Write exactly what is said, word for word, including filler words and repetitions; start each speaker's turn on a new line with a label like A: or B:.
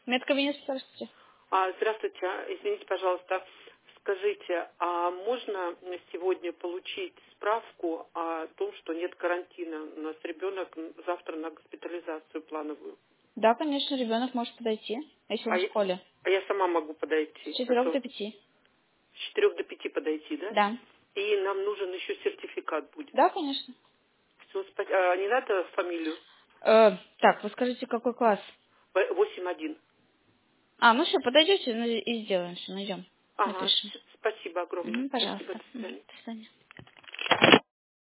A: Медкабинет, здравствуйте.
B: А, здравствуйте, а, извините, пожалуйста, скажите, а можно сегодня получить справку о том, что нет карантина? У нас ребенок завтра на госпитализацию плановую.
A: Да, конечно, ребенок может подойти, если
B: А
A: он в
B: я,
A: школе.
B: а я сама могу
A: С
B: подойти, а
A: четырех
B: то
A: до пяти.
B: с четырех до пяти подойти, да?
A: Да.
B: И нам нужен еще сертификат будет.
A: Да, конечно.
B: Всё, спа- а, не надо фамилию?
A: Э, так, вы скажите, какой класс?
B: восемь один.
A: А, ну все, подойдете ну, и сделаем, все, найдем.
B: Ага,
A: Напишем.
B: с- спасибо огромное.
A: Мгм,
B: Спасибо,
A: пожалуйста.
B: до
A: Мгм,
B: свидания.
A: до свидания.